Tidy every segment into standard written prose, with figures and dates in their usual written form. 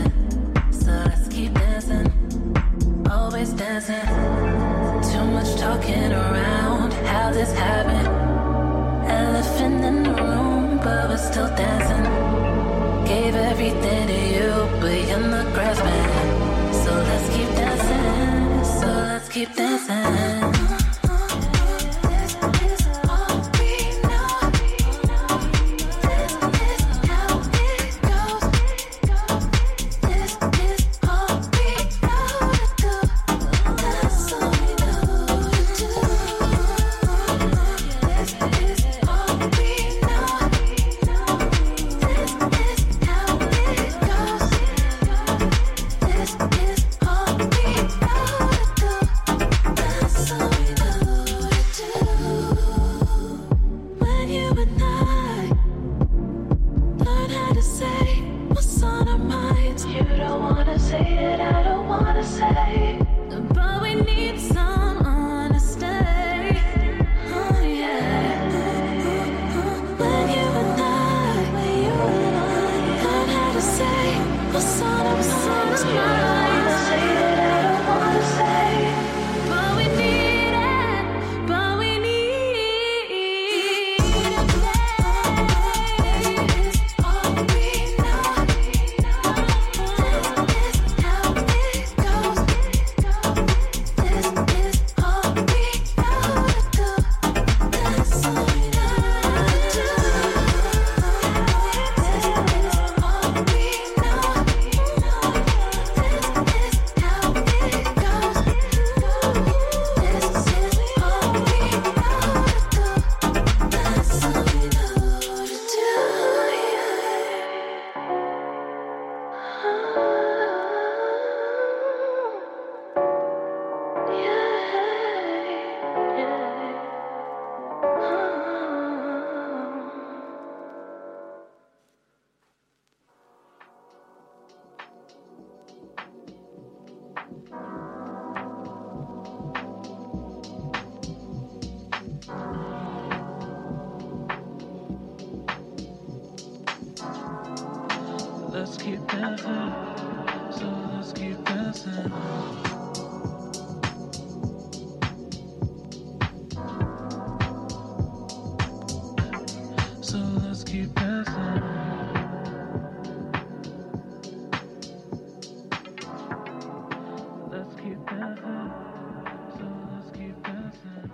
dancing. So let's keep dancing. Always dancing. Too much talking around how this happened. Elephant in the room, but we're still dancing. Gave everything to you, but you're not grasping. So let's keep dancing. So let's keep dancing. Let's keep dancing. So let's keep dancing. So let's keep dancing. Let's keep dancing. So let's keep dancing.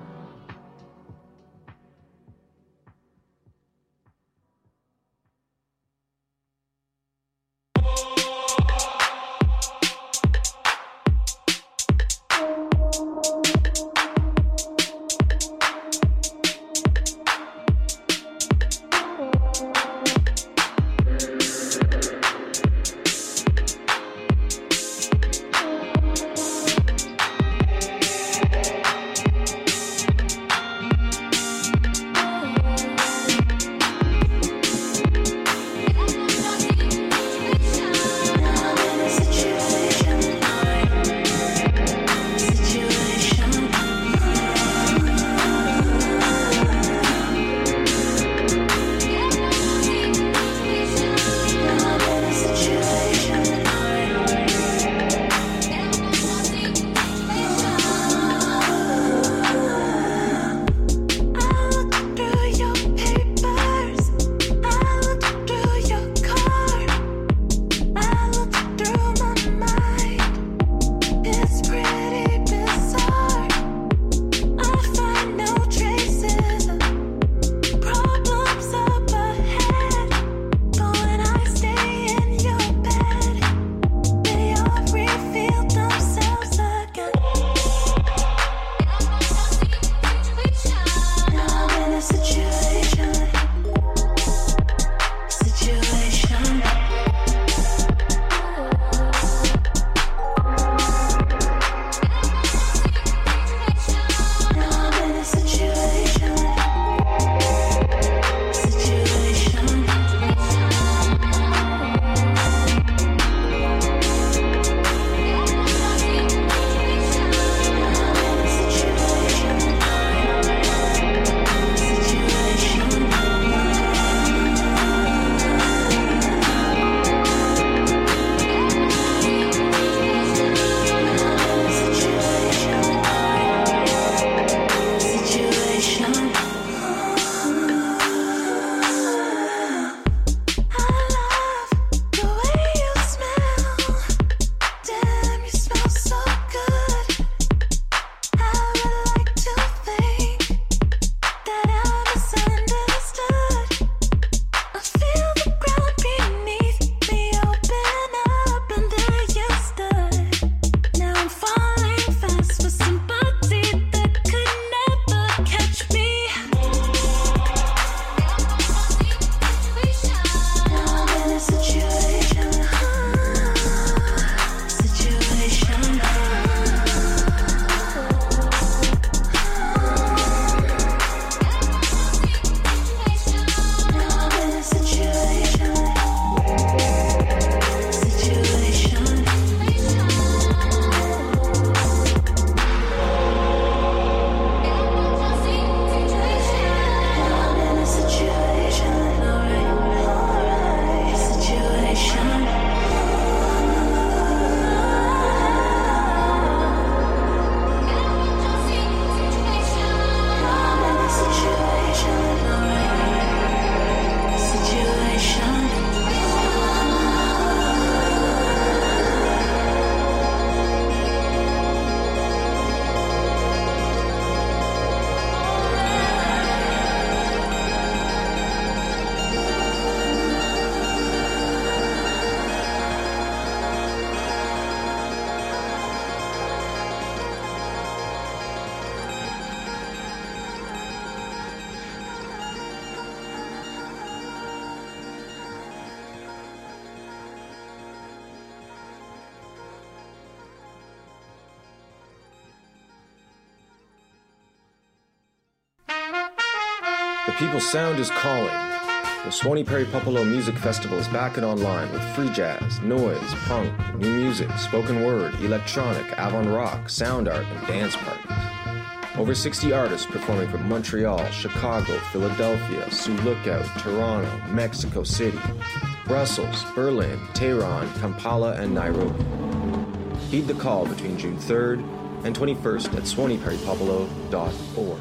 The people's sound is calling. The Swanee Perry Popolo Music Festival is back and online with free jazz, noise, punk, new music, spoken word, electronic, avant-rock, sound art, and dance parties. Over 60 artists performing from Montreal, Chicago, Philadelphia, Sioux Lookout, Toronto, Mexico City, Brussels, Berlin, Tehran, Kampala, and Nairobi. Heed the call between June 3rd and 21st at swaneeperrypopolo.org.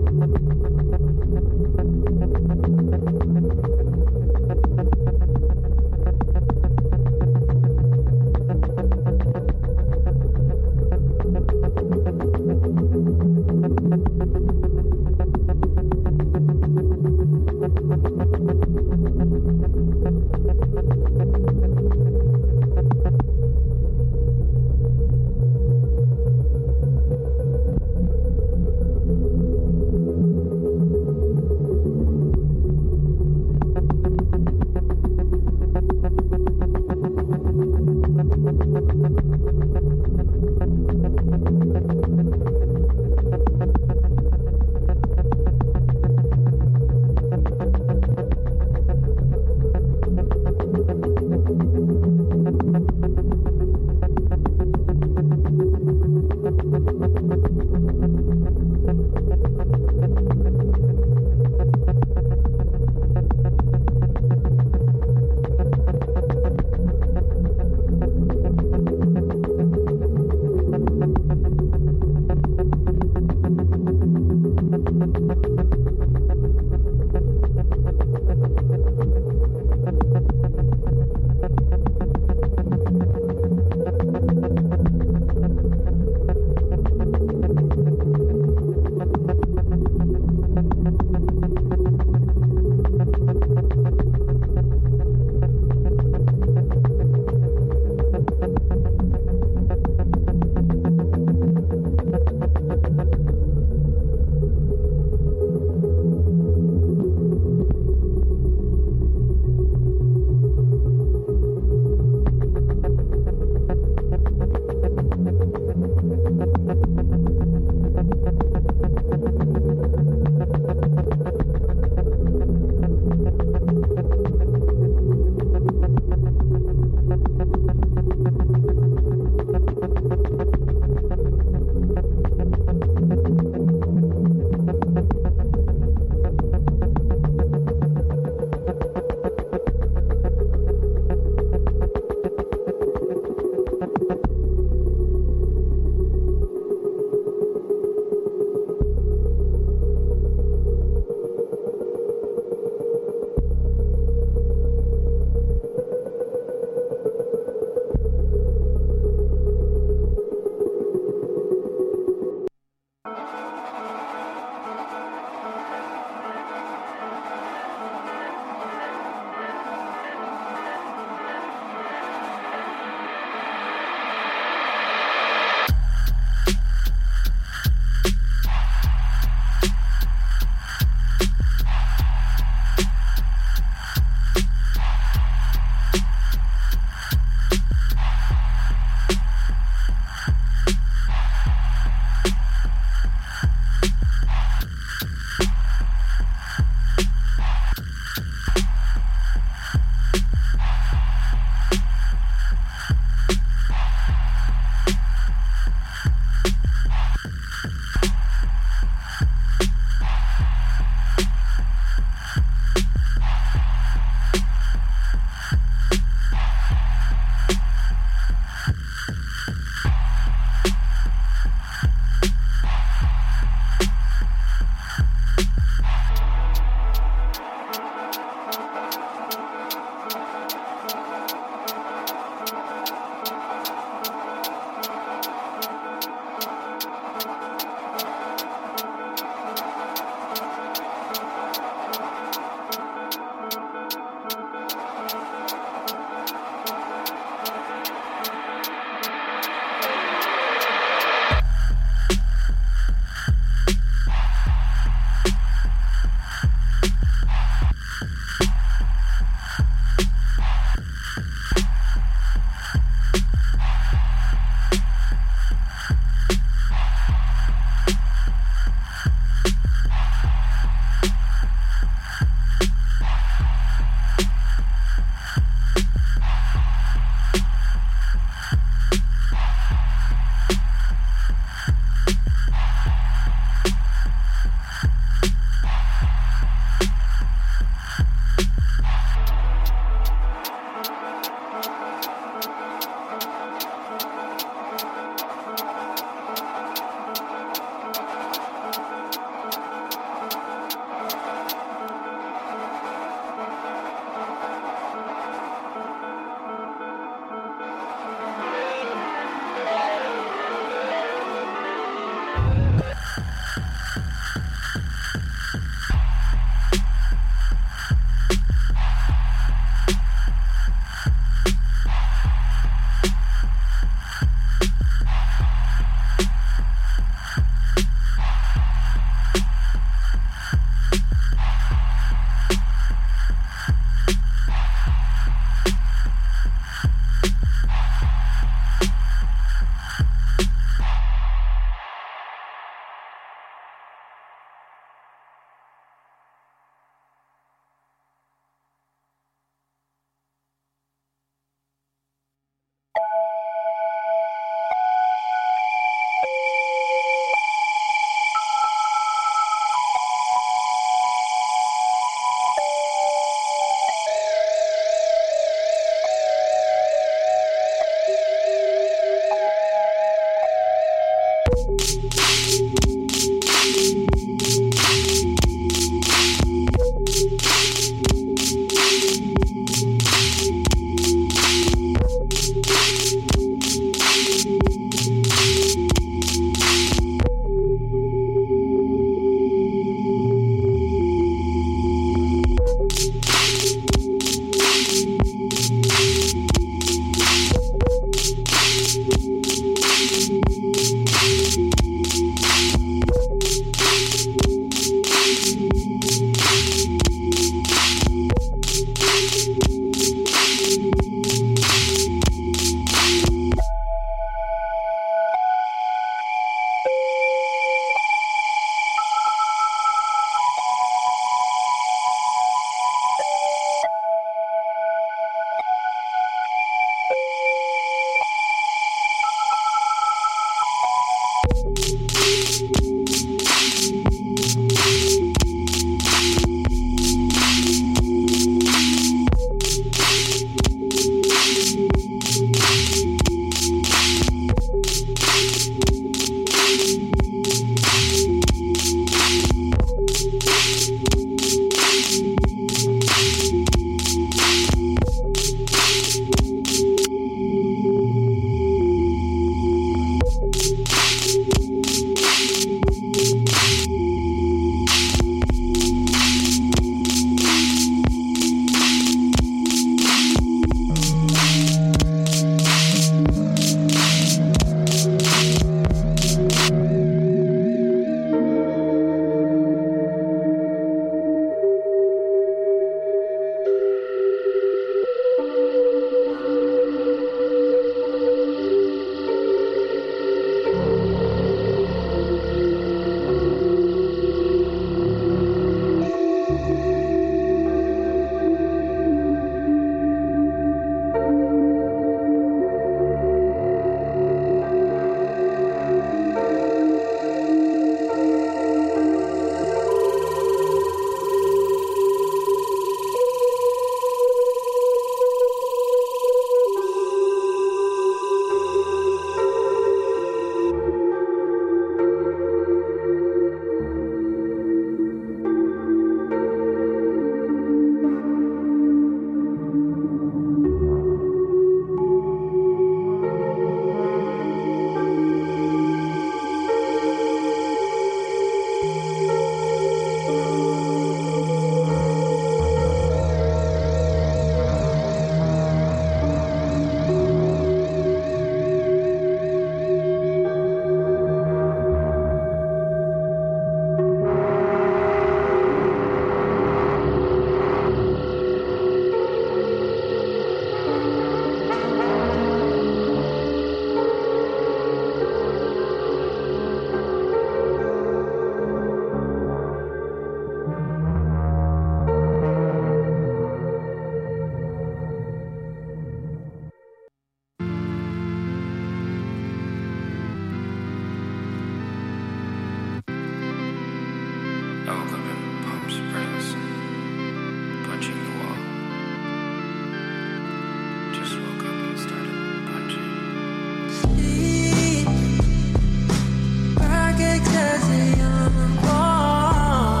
Pancakes as a young boy.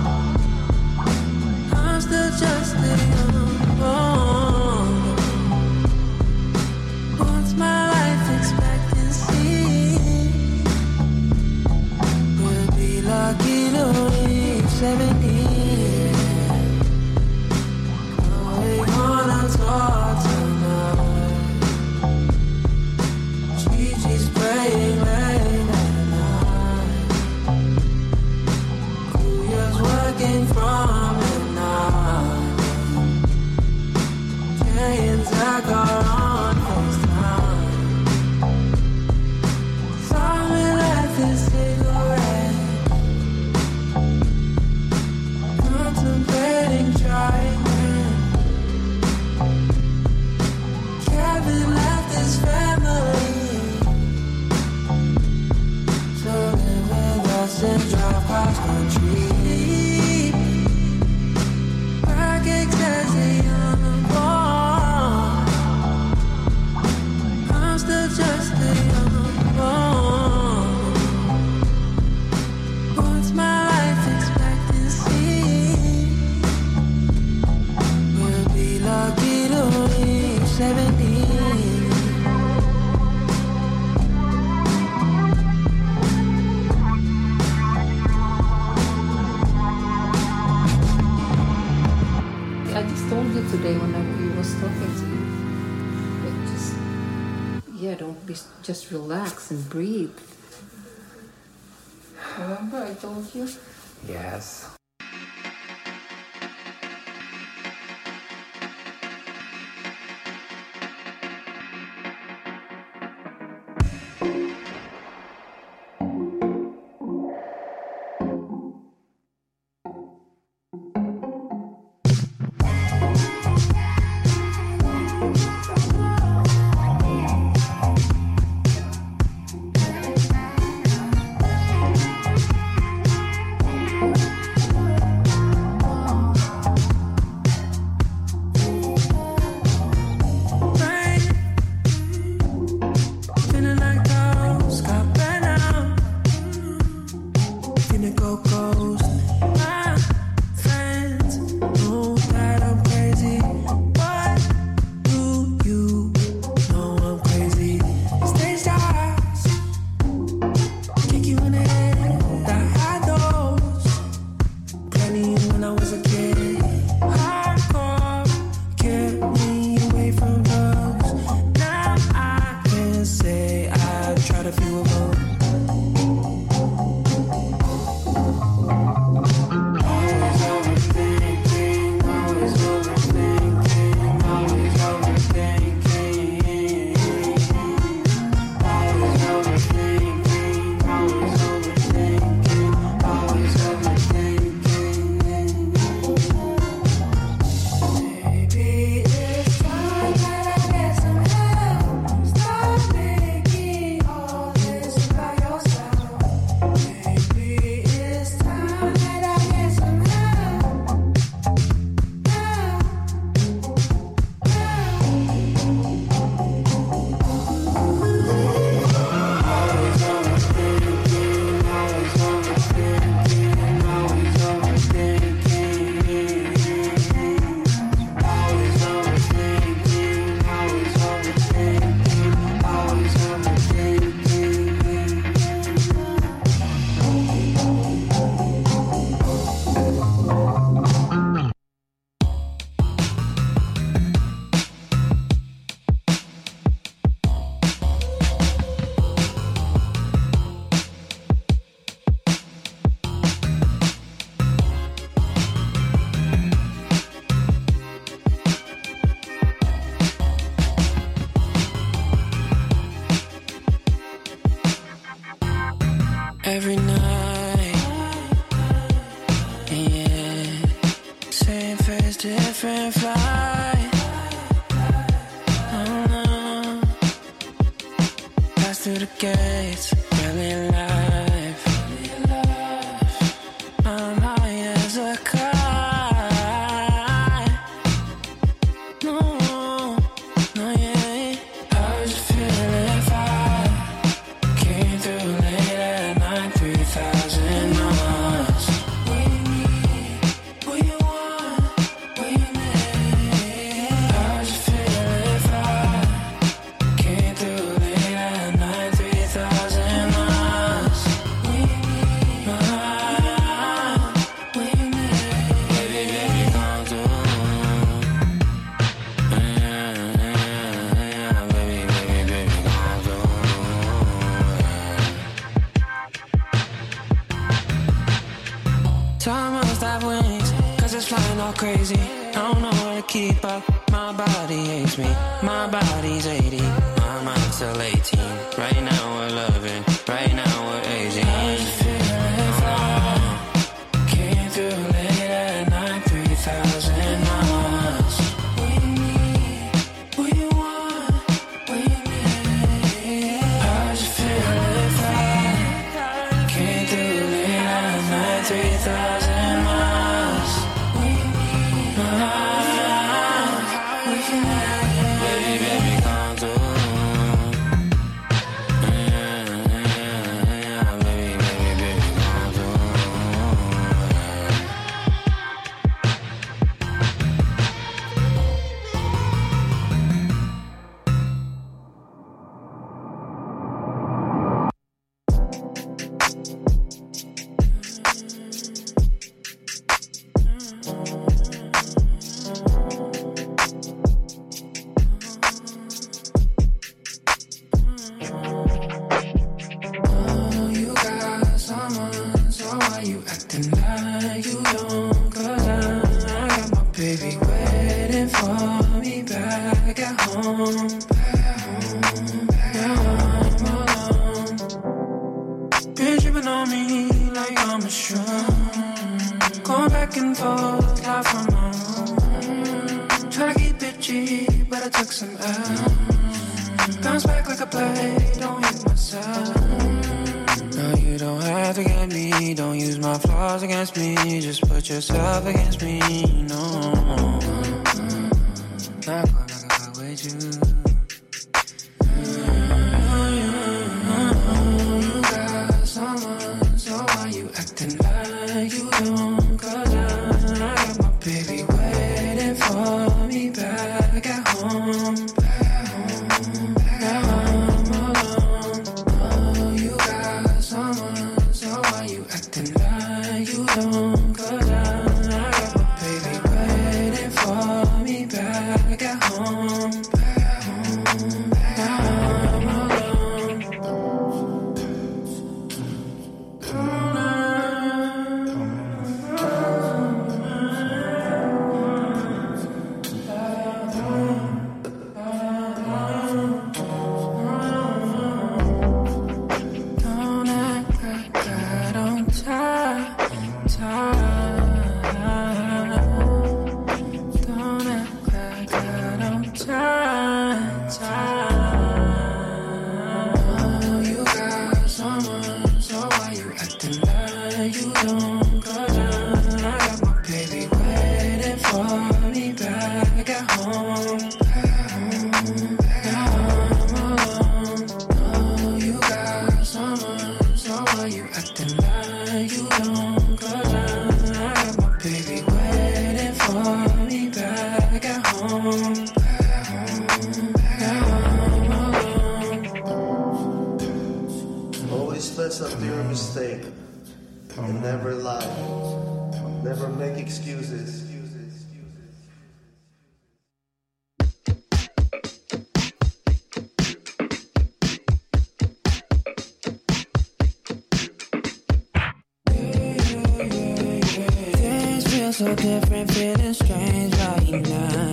I'm still just a young boy. What's my life expectancy? We'll be lucky to reach 70. We're gonna talk tonight. Gigi's praying late at night. Kuya's working from midnight. Jay and Zach are on FaceTime. Simon left his cigarette, contemplating trying again. Kevin left his family to live with us and drive cross country. Pancakes as a young boy. I'm still just a young boy. What's my life expectancy? We'll be lucky to reach 70. I just told you today when I was talking to you. But just, don't be, just relax and breathe. Remember I told you? Yes. Feeling like those got bent out. Finna go ghost. My friends know that I'm crazy. What do you know I'm crazy? Stage jobs, kick you in the head. I had those plenty when I was a kid. Hardcore kept me away from drugs. Now I can say I tried a few of them. Always overthinking, always overthinking, always overthinking. Always overthinking, always overthinking, always overthinking. Maybe it's time that I get some help. Stop making all this about yourself. Maybe it's time that I get some help. Always overthinking, always overthinking, always overthinking. Always overthinking, always overthinking, always overthinking. Every night, yeah, same face, different flight. Oh no, pass through the gates, really alive. I'm high as a kite. No, no, yeah. How would you feel if I keep up. My body hates me. My body's 80. My mind's still 18. Right now we're loving. Right now we're aging. Came through late at night, 3,000 miles. What you need? What you want? What you need? I just feel if I came through late at night, 3,000 miles. What you need? What you need? Baby, baby, come through. Yourself against me, no. Not gonna go with you. You got someone, so why you acting like you don't? 'Cause I got my baby waiting for me back at home. Now I'm alone. Oh, you got someone, so why you acting like you don't? So different, feeling strange right now.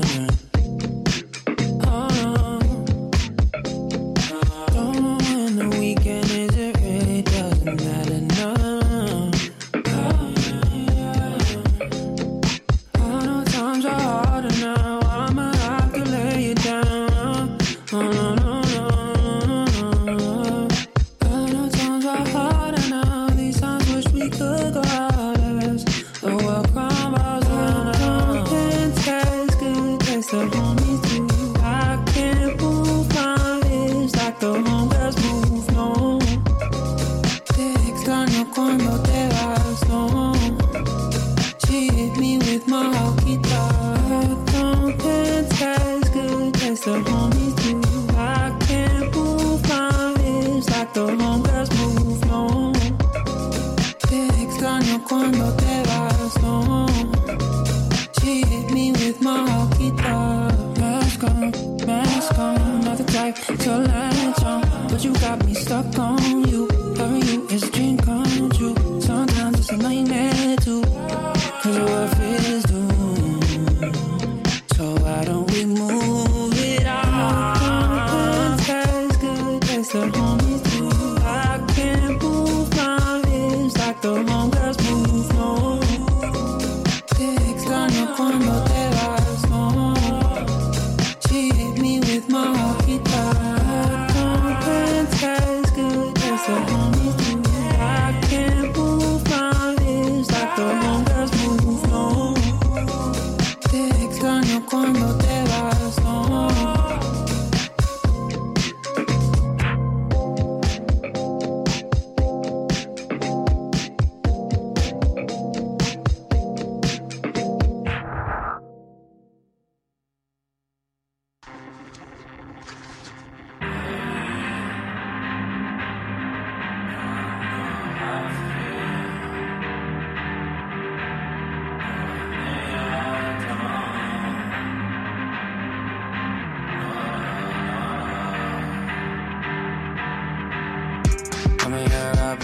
Don't know when the weekend is, it really doesn't matter now. I know times are harder now, I'ma have to lay it down. I know times are harder now, these times wish we could go out as the world crumbles around. I don't taste good, taste the homies too. I can't move my lips like the homegirls move, no. Te extraño cuando te vas, no. She hit me with my hojita. I don't taste good, taste the homies too. I can't move my lips like the homegirls move, no. Te extraño cuando te vas, no. She hit me with my hojita. Mask on, not the type to latch on, but you got me stuck on you. Loving you is a dream come true. Sometimes it's a nightmare too, 'cause your worth is doomed. So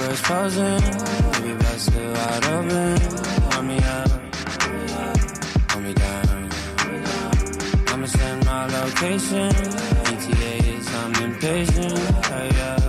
it's frozen. Maybe best to wide open. Hold me up, hold me down. I'ma send my location. ETAs, I'm impatient. Hurry up,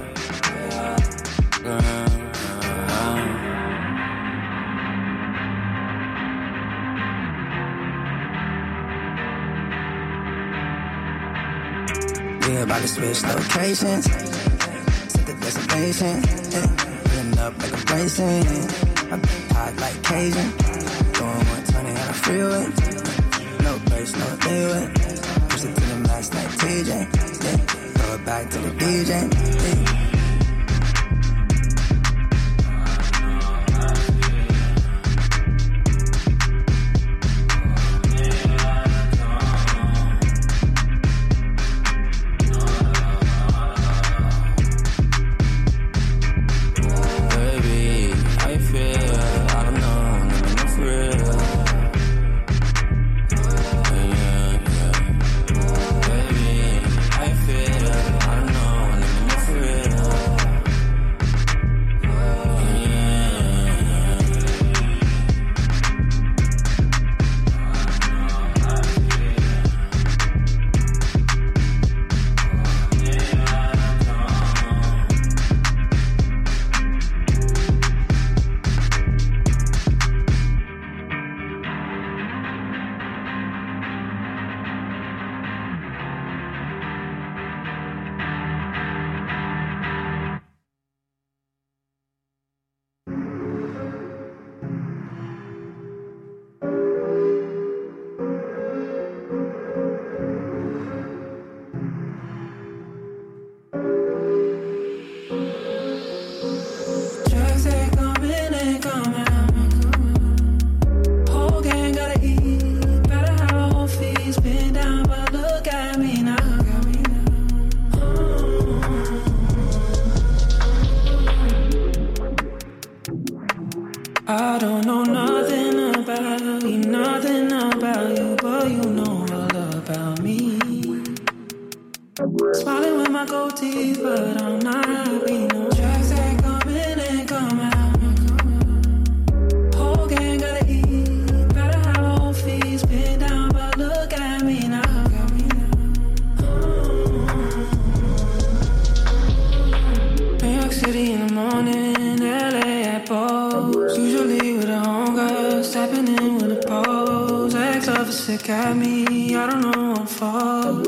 we about to switch locations. Set the destination. Pulling up like I'm racing. I'm hot like Cajun. Going 120 on the freeway. No brakes, no leeway. Push it to the max like TJ. Throw it back to the DJ. I don't know nothing about you, but you know all about me. Smiling with my gold teeth, but I'm not happy. No tracks that come in and come out. Whole gang gotta eat, better have a whole feast. Been down, but look at me now. New York City in the morning, LA at Bose. Usually with a homegirl, stepping in with a pose. Ex-lover sick at me, I don't know what for.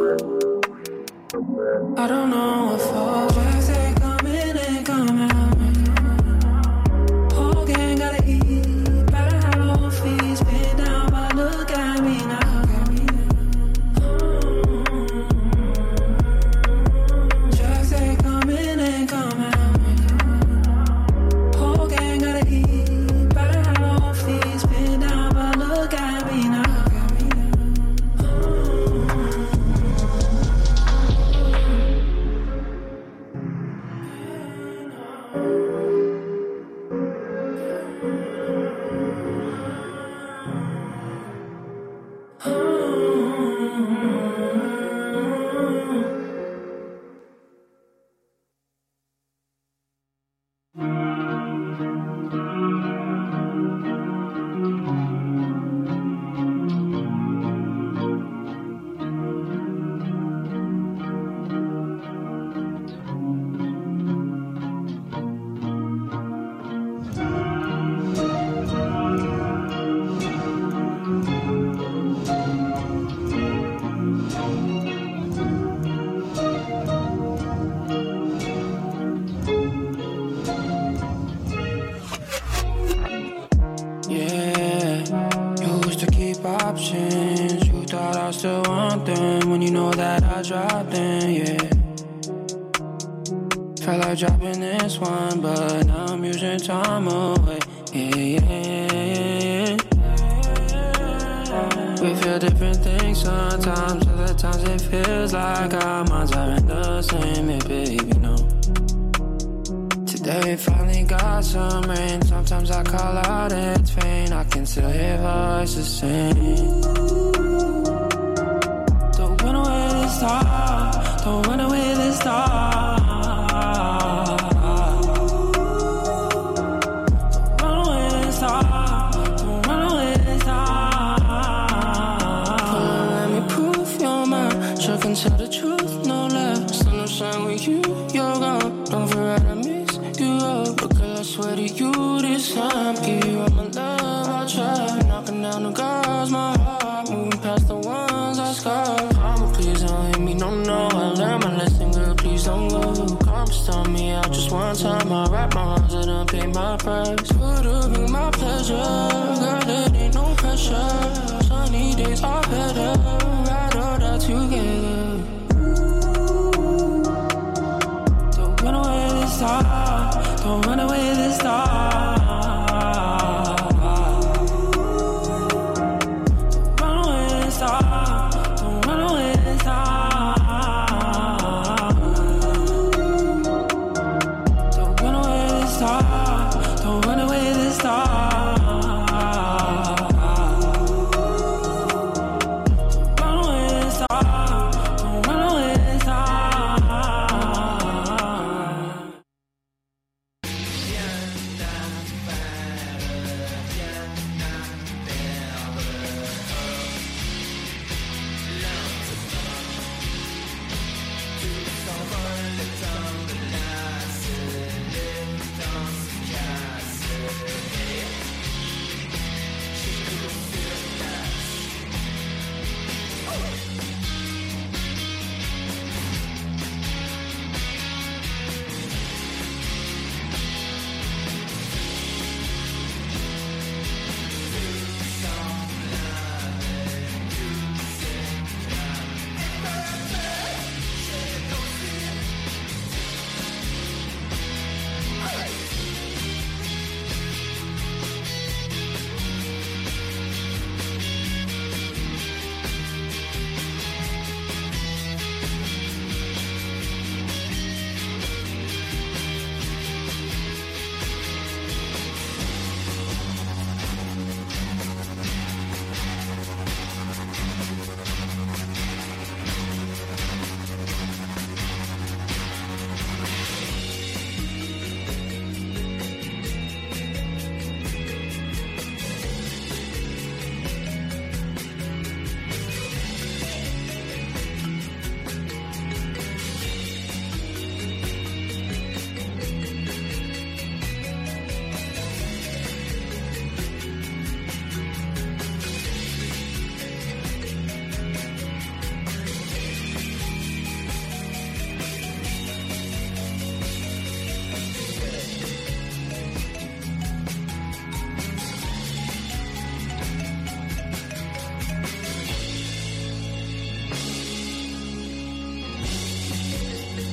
I don't know what for. Tracks that come in and come out. Whole gang gotta eat, better have a whole feast. Been down, but look at me now. Tracks that come in and come out. Whole gang gotta eat, better have a whole feast. Been down, but look at me now. Options, you thought I still want them when you know that I dropped them, yeah. Felt like dropping this one, but now I'm using time away, yeah. We feel different things sometimes, other times it feels like our minds aren't the same, yeah, baby, no. Today we finally got some rain. Sometimes I call out, it's faint. I can still hear voices sing. Don't run away this time. Don't run away this time. one time I rap my rhymes and I pay my price. Would've been my pleasure, girl, it ain't no pressure. Sunny days are better, ride or die together. Don't run away this time, don't run away.